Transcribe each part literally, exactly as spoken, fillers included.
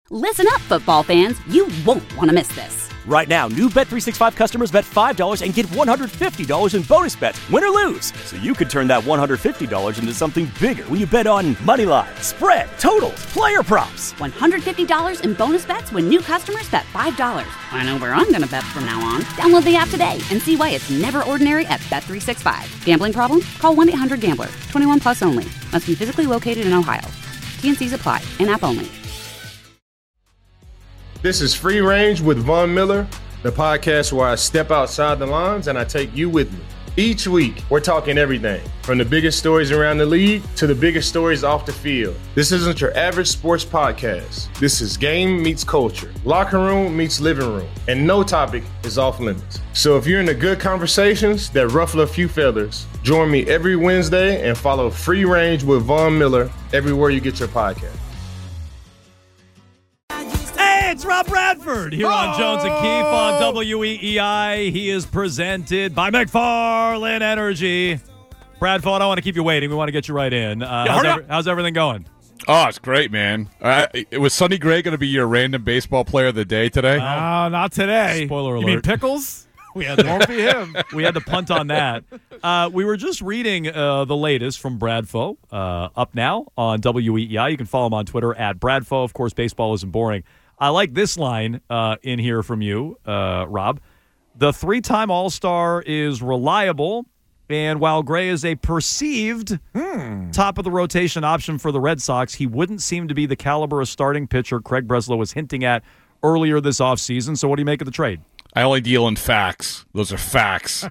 Listen up, football fans. You won't want to miss this. Right now, new Bet three sixty-five customers bet five dollars and get one hundred fifty dollars in bonus bets, win or lose. So you could turn that one hundred fifty dollars into something bigger when you bet on money line, spread, totals, player props. one hundred fifty dollars in bonus bets when new customers bet five dollars. I know where I'm going to bet from now on. Download the app today and see why it's never ordinary at Bet three sixty-five. Gambling problem? Call one eight hundred gambler. twenty-one plus only. Must be physically located in Ohio. T N Cs apply. In-app only. This is Free Range with Von Miller, the podcast where I step outside the lines and I take you with me. Each week, we're talking everything, from the biggest stories around the league to the biggest stories off the field. This isn't your average sports podcast. This is game meets culture, locker room meets living room, and no topic is off limits. So if you're into good conversations that ruffle a few feathers, join me every Wednesday and follow Free Range with Von Miller everywhere you get your podcast. It's Rob Bradford here on Jones and Keefe on W E E I. He is presented by McFarland Energy. Bradford, I don't want to keep you waiting. We want to get you right in. Uh, yeah, how's, every, how's everything going? Oh, it's great, man. Uh, was Sonny Gray going to be your random baseball player of the day today? Uh, not today. Spoiler alert. You mean Pickles? We had to, won't be him. We had to punt on that. Uh, we were just reading uh, the latest from Bradfo, uh, up now on W E E I. You can follow him on Twitter at Bradfo. Of course, baseball isn't boring. I like this line uh, in here from you, uh, Rob. The three-time All-Star is reliable, and while Gray is a perceived hmm. top-of-the-rotation option for the Red Sox, he wouldn't seem to be the caliber of starting pitcher Craig Breslow was hinting at earlier this offseason. So what do you make of the trade? I only deal in facts. Those are facts.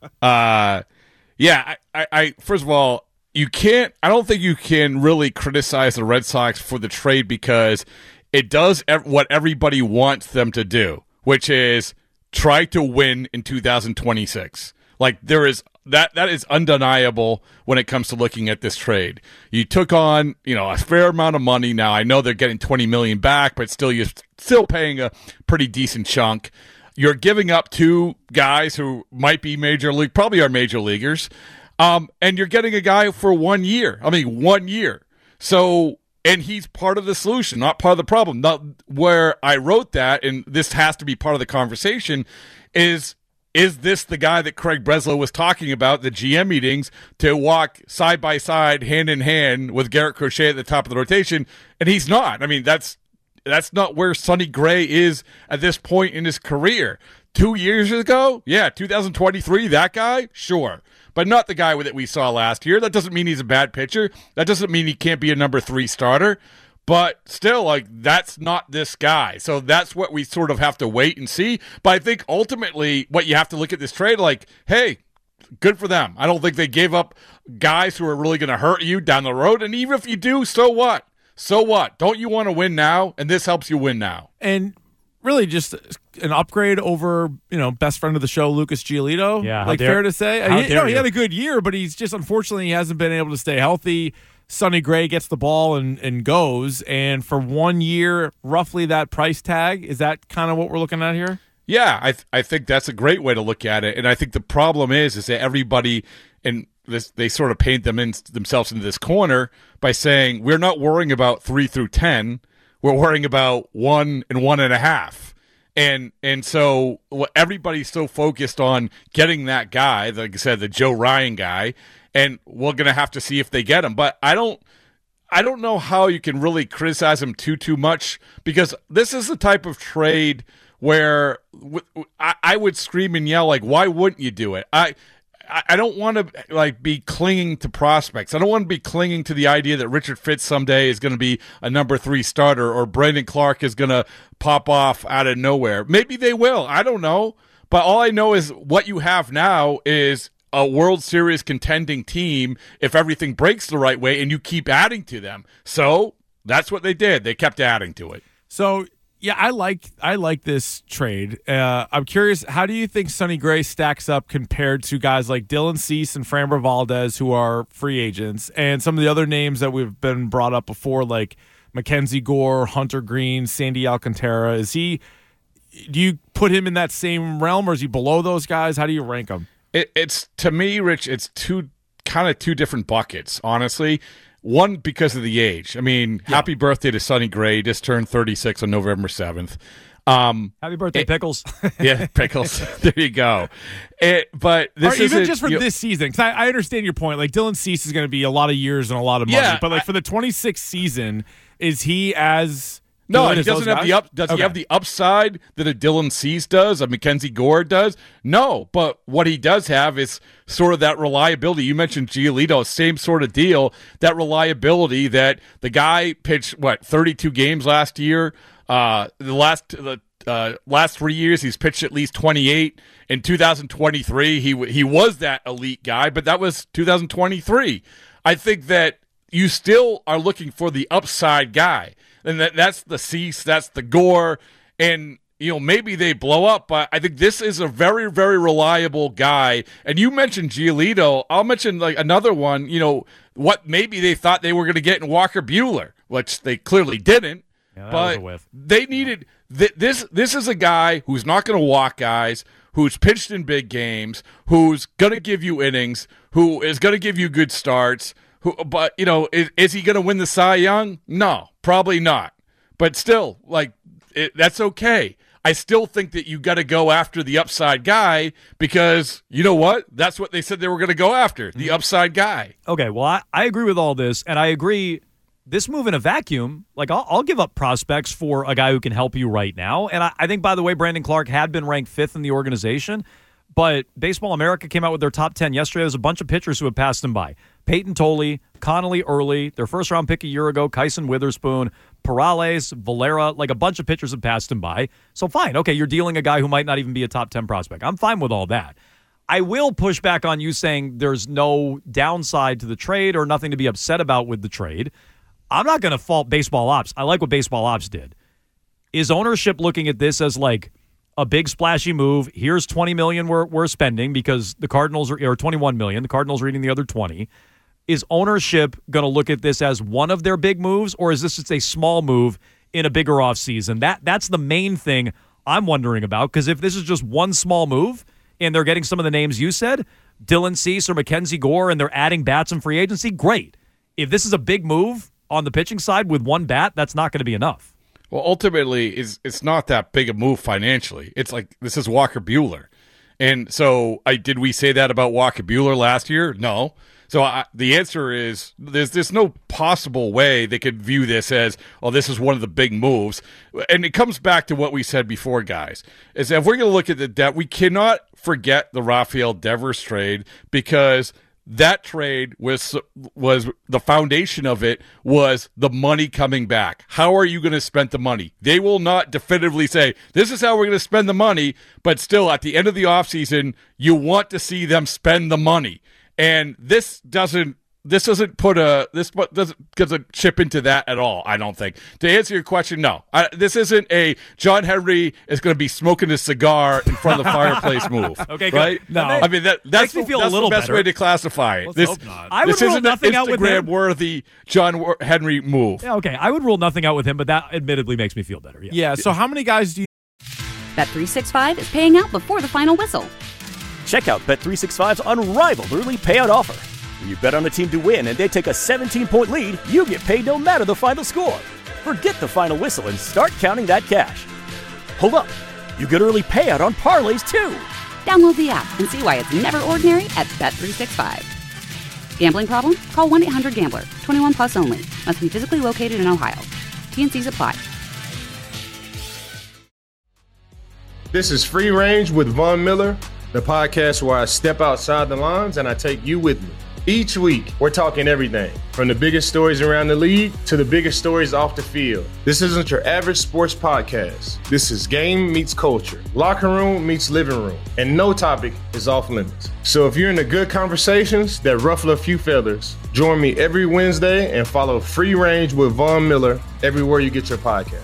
uh, yeah, I, I, I first of all, you can't – I don't think you can really criticize the Red Sox for the trade because – it does ev- what everybody wants them to do, which is try to win in two thousand twenty-six. Like there is that that is undeniable when it comes to looking at this trade. You took on, you know, a fair amount of money. Now I know they're getting twenty million dollars back, but still you're still paying a pretty decent chunk. You're giving up two guys who might be major league, probably are major leaguers, um, and you're getting a guy for one year. I mean, one year. So. And he's part of the solution, not part of the problem. Not where I wrote that, and this has to be part of the conversation, is is this the guy that Craig Breslow was talking about, the G M meetings, to walk side by side, hand in hand with Garrett Crochet at the top of the rotation? And he's not. I mean, that's that's not where Sonny Gray is at this point in his career. Two years ago, yeah, two thousand twenty-three, that guy, sure. But not the guy that we saw last year. That doesn't mean he's a bad pitcher. That doesn't mean he can't be a number three starter. But still, like, that's not this guy. So that's what we sort of have to wait and see. But I think ultimately what you have to look at this trade like, hey, good for them. I don't think they gave up guys who are really going to hurt you down the road. And even if you do, so what? So what? Don't you want to win now? And this helps you win now. And really just an upgrade over, you know, best friend of the show, Lucas Giolito. Yeah, like dare, fair to say. How he, dare no, he you. had a good year, but he's just unfortunately he hasn't been able to stay healthy. Sonny Gray gets the ball and, and goes, and for one year, roughly that price tag. Is that kind of what we're looking at here? Yeah, I th- I think that's a great way to look at it, and I think the problem is is that everybody and this they sort of paint them in, themselves into this corner by saying we're not worrying about three through ten, we're worrying about one and one and a half. And and so everybody's so focused on getting that guy, like I said, the Joe Ryan guy, and we're going to have to see if they get him. But I don't I don't know how you can really criticize him too, too much because this is the type of trade where w- w- I, I would scream and yell, like, why wouldn't you do it? I I don't want to like be clinging to prospects. I don't want to be clinging to the idea that Richard Fitz someday is going to be a number three starter or Brandon Clark is going to pop off out of nowhere. Maybe they will. I don't know. But all I know is what you have now is a World Series contending team if everything breaks the right way and you keep adding to them. So that's what they did. They kept adding to it. So yeah, I like I like this trade. Uh, I'm curious, how do you think Sonny Gray stacks up compared to guys like Dylan Cease and Framber Valdez, who are free agents, and some of the other names that we've been brought up before, like Mackenzie Gore, Hunter Green, Sandy Alcantara? Is he? Do you put him in that same realm, or is he below those guys? How do you rank him? It, it's to me, Rich. It's two kind of two different buckets, honestly. One, because of the age. I mean, yeah. happy birthday to Sonny Gray. He just turned thirty-six on November seventh. Um, happy birthday, it, Pickles. Yeah, Pickles. There you go. It, but this is even just for this season, because I, I understand your point. Like, Dylan Cease is going to be a lot of years and a lot of money. Yeah, but, like, I, for the twenty-sixth season, is he as... No, he doesn't have the up. Does okay. he have the upside that a Dylan Cease does, a Mackenzie Gore does? No, but what he does have is sort of that reliability. You mentioned Giolito, same sort of deal. That reliability that the guy pitched what thirty-two games last year. Uh, the last the uh, last three years, he's pitched at least twenty-eight. In two thousand twenty-three, he he was that elite guy, but that was two thousand twenty-three. I think that you still are looking for the upside guy. And that, that's the Cease, that's the Gore, and, you know, maybe they blow up, but I think this is a very, very reliable guy. And you mentioned Giolito. I'll mention, like, another one, you know, what maybe they thought they were going to get in Walker Buehler, which they clearly didn't. Yeah, that but was a whiff. They needed th- – this This is a guy who's not going to walk guys, who's pitched in big games, who's going to give you innings, who is going to give you good starts. Who, but, you know, is, is he going to win the Cy Young? No, probably not. But still, like, it, that's okay. I still think that you got to go after the upside guy because, you know what? That's what they said they were going to go after, the upside guy. Okay, well, I, I agree with all this, and I agree this move in a vacuum, like, I'll, I'll give up prospects for a guy who can help you right now. And I, I think, by the way, Brandon Clark had been ranked fifth in the organization. But Baseball America came out with their top ten yesterday. There's a bunch of pitchers who have passed him by. Peyton Tolley, Connolly Early, their first-round pick a year ago, Kyson Witherspoon, Perales, Valera, like a bunch of pitchers have passed him by. So fine, okay, you're dealing a guy who might not even be a top ten prospect. I'm fine with all that. I will push back on you saying there's no downside to the trade or nothing to be upset about with the trade. I'm not going to fault Baseball Ops. I like what Baseball Ops did. Is ownership looking at this as like, a big splashy move? Here's twenty million dollars we're, we're spending because the Cardinals are, or twenty-one million dollars. The Cardinals are eating the other twenty. Is ownership going to look at this as one of their big moves, or is this just a small move in a bigger offseason? That that's the main thing I'm wondering about, because if this is just one small move and they're getting some of the names you said, Dylan Cease or Mackenzie Gore, and they're adding bats in free agency, great. If this is a big move on the pitching side with one bat, that's not going to be enough. Well, ultimately, it's, it's not that big a move financially. It's like, this is Walker Buehler. And so I did we say that about Walker Buehler last year? No. So I, the answer is there's there's no possible way they could view this as, oh, this is one of the big moves. And it comes back to what we said before, guys, is that if we're going to look at the debt, we cannot forget the Rafael Devers trade, because that trade was was the foundation of it was the money coming back. How are you going to spend the money? They will not definitively say, this is how we're going to spend the money, but still at the end of the offseason, you want to see them spend the money. And this doesn't this doesn't put a this doesn't doesn't chip into that at all, I don't think. To answer your question, no. I, this isn't a John Henry is going to be smoking a cigar in front of the fireplace move. Okay, right? Good. No, I mean that that's, the, feel that's a little the best better. way to classify it. Let's this hope not. I would this rule isn't nothing an out with him. Instagram-worthy John Henry move. Yeah, okay, I would rule nothing out with him, but that admittedly makes me feel better. Yeah. Yeah. So how many guys do you? Bet three sixty-five is paying out before the final whistle. Check out Bet three sixty-five's unrivaled early payout offer. When you bet on a team to win and they take a seventeen-point lead, you get paid no matter the final score. Forget the final whistle and start counting that cash. Hold up. You get early payout on parlays, too. Download the app and see why it's never ordinary at Bet three sixty-five. Gambling problem? Call one eight hundred gambler. twenty-one plus only. Must be physically located in Ohio. T N Cs apply. This is Free Range with Von Miller, the podcast where I step outside the lines and I take you with me. Each week, we're talking everything from the biggest stories around the league to the biggest stories off the field. This isn't your average sports podcast. This is game meets culture, locker room meets living room, and no topic is off limits. So if you're into good conversations that ruffle a few feathers, join me every Wednesday and follow Free Range with Von Miller everywhere you get your podcast.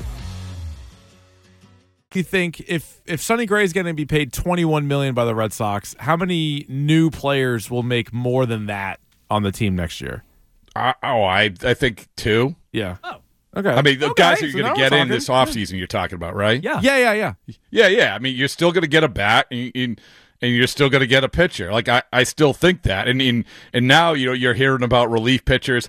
You think if if Sonny Gray is going to be paid twenty-one million dollars by the Red Sox, how many new players will make more than that on the team next year? Uh, oh, I I think two. Yeah. Oh. Okay. I mean, the okay. guys that you're so going to get in talking. this offseason, you're talking about, right? Yeah. Yeah, yeah, yeah. Yeah, yeah. I mean, you're still going to get a bat, and, and and you're still going to get a pitcher. Like I, I still think that. And in and now, you know, you're hearing about relief pitchers.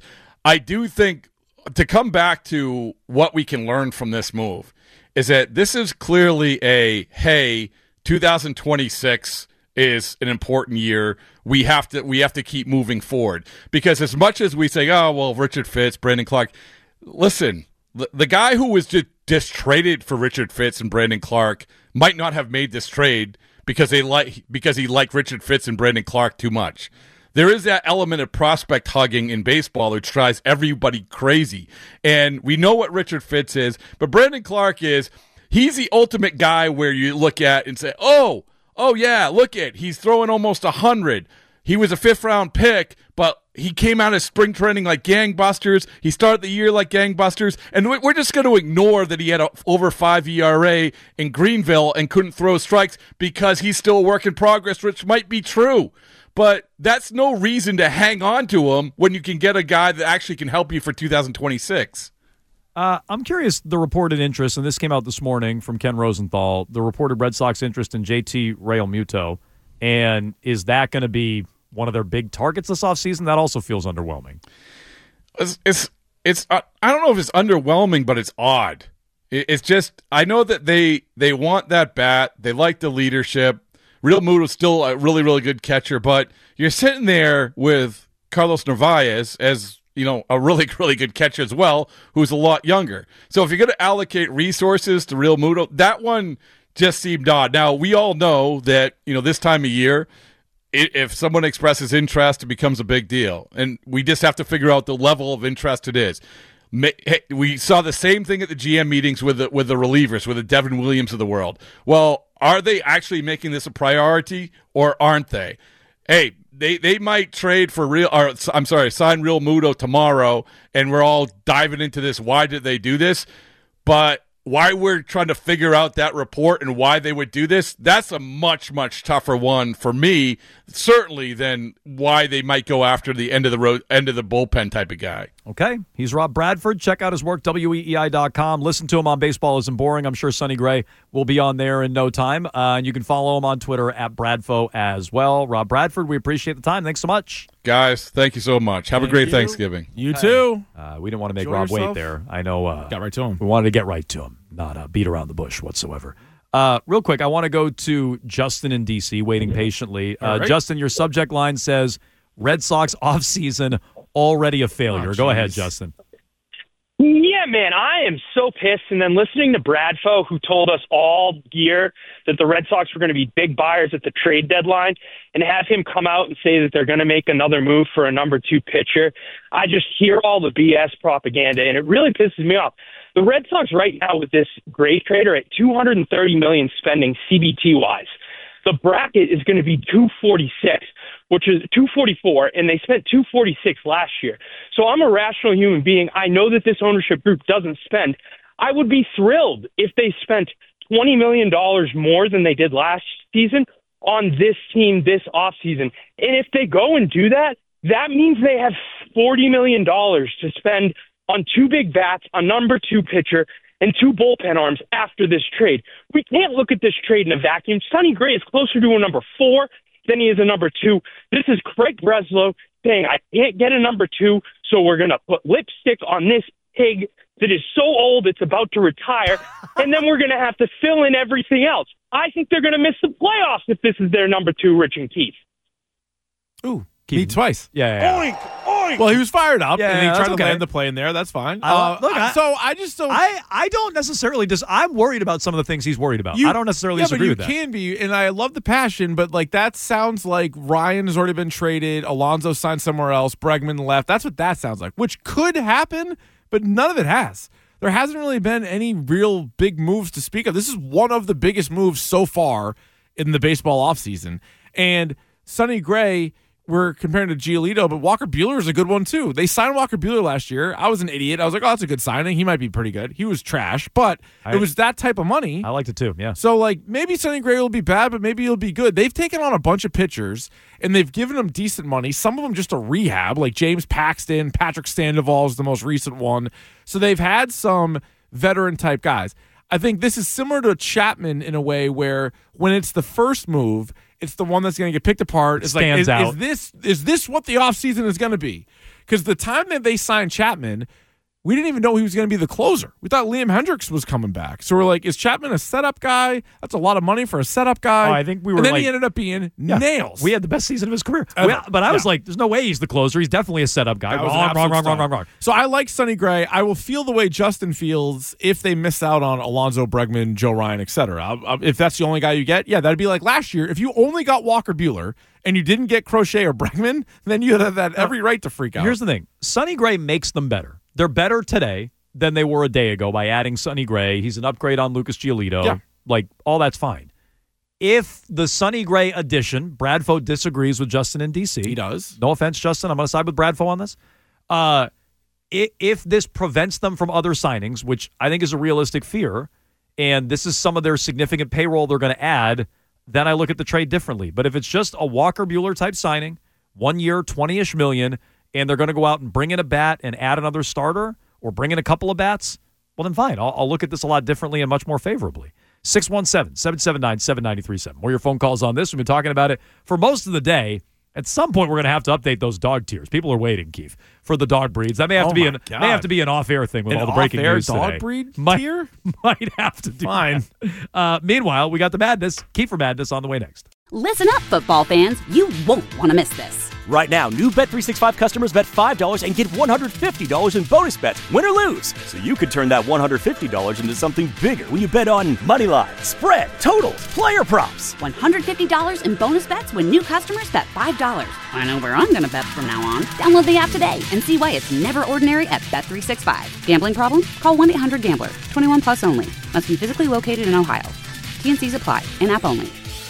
I do think to come back to what we can learn from this move is that this is clearly a, hey, two thousand twenty-six is an important year. We have to we have to keep moving forward. Because as much as we say, oh, well, Richard Fitz, Brandon Clark, listen, the, the guy who was just, just traded for Richard Fitz and Brandon Clark might not have made this trade because they like because he liked Richard Fitz and Brandon Clark too much. There is that element of prospect hugging in baseball which drives everybody crazy. And we know what Richard Fitz is, but Brandon Clark is, he's the ultimate guy where you look at and say, oh, oh yeah, look at, he's throwing almost one hundred. He was a fifth-round pick, but he came out of spring training like gangbusters. He started the year like gangbusters. And we're just going to ignore that he had a over five E R A in Greenville and couldn't throw strikes because he's still a work in progress, which might be true. But that's no reason to hang on to him when you can get a guy that actually can help you for two thousand twenty-six. Uh, I'm curious, the reported interest, and this came out this morning from Ken Rosenthal, the reported Red Sox interest in J T Realmuto. And is that going to be one of their big targets this offseason? That also feels underwhelming. It's, it's, it's uh, I don't know if it's underwhelming, but it's odd. It, it's just, I know that they, they want that bat. They like the leadership. Realmuto's still a really, really good catcher, but you're sitting there with Carlos Narvaez as, you know, a really, really good catcher as well, who's a lot younger. So if you're going to allocate resources to Realmuto, that one just seemed odd. Now, we all know that, you know, this time of year, if someone expresses interest, it becomes a big deal. And we just have to figure out the level of interest it is. We saw the same thing at the G M meetings with the, with the relievers, with the Devin Williams of the world. Well, are they actually making this a priority or aren't they? Hey, they, they might trade for real, or I'm sorry, sign Realmuto tomorrow, and we're all diving into this. Why did they do this? But why we're trying to figure out that report and why they would do this, that's a much, much tougher one for me, certainly, than why they might go after the end of the road, end of the bullpen type of guy. Okay. He's Rob Bradford. Check out his work, W E E I dot com. Listen to him on Baseball Isn't Boring. I'm sure Sonny Gray will be on there in no time. Uh, and you can follow him on Twitter at Bradfo as well. Rob Bradford, we appreciate the time. Thanks so much. Guys, thank you so much. Have Thank a great you. Thanksgiving. You too. Uh, we didn't want to make Enjoy Rob yourself. wait there. I know. Uh, Got right to him. We wanted to get right to him, not uh, beat around the bush whatsoever. Uh, real quick, I want to go to Justin in D C, waiting patiently. Uh, right. Justin, your subject line says, Red Sox offseason already a failure. Oh, go ahead, geez. Justin. Yeah, man, I am so pissed. And then listening to Bradfo, who told us all year that the Red Sox were going to be big buyers at the trade deadline, and have him come out and say that they're going to make another move for a number two pitcher. I just hear all the B S propaganda, and it really pisses me off. The Red Sox right now with this Gray trade are at two hundred thirty million dollars spending C B T-wise. The bracket is going to be two forty-six, which is two forty-four, and they spent two forty-six last year. So I'm a rational human being. I know that this ownership group doesn't spend. I would be thrilled if they spent twenty million dollars more than they did last season on this team this offseason. And if they go and do that, that means they have forty million dollars to spend on two big bats, a number two pitcher, and two bullpen arms after this trade. We can't look at this trade in a vacuum. Sonny Gray is closer to a number four than he is a number two. This is Craig Breslow saying, I can't get a number two, so we're going to put lipstick on this pig that is so old it's about to retire, and then we're going to have to fill in everything else. I think they're going to miss the playoffs if this is their number two, Rich and Keith. Ooh, me twice. Yeah, yeah, yeah. Oink, oink. Well, he was fired up, Yeah, and he that's tried to okay. land the plane there. That's fine. I- Uh, look, I- so I just don't. I, I don't necessarily dis- I'm worried about some of the things he's worried about. You- I don't necessarily yeah, disagree but with you that. can be, and I love the passion, but like that sounds like Ryan has already been traded, Alonso signed somewhere else, Bregman left. That's what that sounds like, which could happen, but none of it has. There hasn't really been any real big moves to speak of. This is one of the biggest moves so far in the baseball offseason. And Sonny Gray, we're comparing to Giolito, but Walker Buehler is a good one too. They signed Walker Buehler last year. I was an idiot. I was like, oh, that's a good signing. He might be pretty good. He was trash, but I- it was that type of money. I liked it too, yeah. So, like, maybe Sonny Gray will be bad, but maybe he'll be good. They've taken on a bunch of pitchers, and they've given them decent money. Some of them just a rehab, like James Paxton, Patrick Sandoval is the most recent one. So they've had some veteran-type guys. I think this is similar to Chapman in a way where when it's the first move, it's the one that's going to get picked apart. It's Stands like, is, out. is this is this what the offseason is going to be? Because the time that they signed Chapman, we didn't even know he was going to be the closer. We thought Liam Hendricks was coming back. So we're like, is Chapman a setup guy? That's a lot of money for a setup guy. Oh, I think we were And then like, he ended up being yeah, nails. We had the best season of his career. Ever. We- but I was Yeah. like, there's no way he's the closer. He's definitely a setup guy. That was an Wrong, wrong, absolute wrong, wrong, stud. wrong, wrong. So I like Sonny Gray. I will feel the way Justin feels if they miss out on Alonzo Bregman, Joe Ryan, et cetera. If that's the only guy you get, yeah, that'd be like last year. If you only got Walker Buehler and you didn't get Crochet or Bregman, then you have that every right to freak out. Here's the thing. Sonny Gray makes them better. They're better today than they were a day ago by adding Sonny Gray. He's an upgrade on Lucas Giolito. Yeah. Like, all that's fine. If the Sonny Gray addition, Bradfo disagrees with Justin in D C. He does. No offense, Justin. I'm going to side with Bradfo on this. Uh, i- if this prevents them from other signings, which I think is a realistic fear, and this is some of their significant payroll they're going to add, then I look at the trade differently. But if it's just a Walker Buehler type signing, one year, twenty-ish million, and they're going to go out and bring in a bat and add another starter, or bring in a couple of bats, well, then fine. I'll, I'll look at this a lot differently and much more favorably. six one seven, seven seven nine, seven nine three seven. More your phone calls on this. We've been talking about it for most of the day. At some point, we're going to have to update those dog tiers. People are waiting, Keith, for the dog breeds. That may have Oh to be my an God. may have to be an off-air thing with An all the breaking off-air news dog today. breed might, tier? Might have to do Fine. that. Uh, meanwhile, we got the madness. Kiefer Madness on the way next. Listen up, football fans. You won't want to miss this. Right now, new Bet three sixty-five customers bet five dollars and get one hundred fifty dollars in bonus bets, win or lose. So you could turn that one hundred fifty dollars into something bigger when you bet on money line, spread, totals, player props. one hundred fifty dollars in bonus bets when new customers bet five dollars. I know where I'm going to bet from now on. Download the app today and see why it's never ordinary at Bet three sixty-five. Gambling problem? Call one eight hundred gambler. twenty-one plus only. Must be physically located in Ohio. T N Cs apply. In-app only.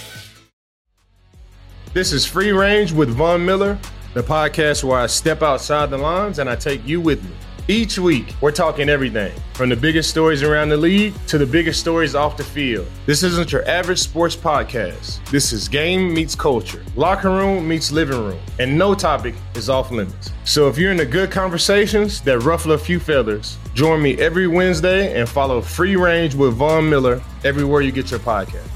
This is Free Range with Von Miller, the podcast where I step outside the lines and I take you with me. Each week, we're talking everything from the biggest stories around the league to the biggest stories off the field. This isn't your average sports podcast. This is game meets culture, locker room meets living room, and no topic is off limits. So if you're into good conversations that ruffle a few feathers, join me every Wednesday and follow Free Range with Von Miller everywhere you get your podcast.